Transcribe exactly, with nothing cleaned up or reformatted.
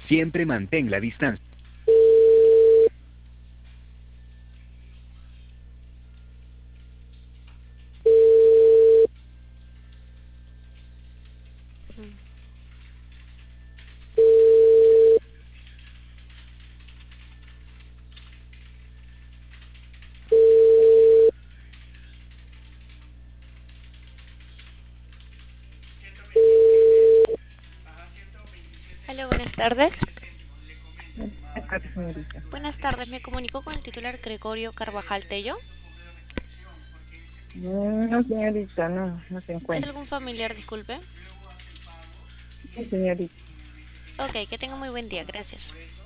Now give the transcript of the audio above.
Siempre mantén la distancia. Hola, buenas tardes. Buenas tardes, señorita. Buenas tardes, me comunico con el titular Gregorio Carvajal Tello. Mm, No, señorita, no, no se ¿Es encuentra. algún familiar, disculpe? Sí, señorita. Ok, que tenga muy buen día, gracias.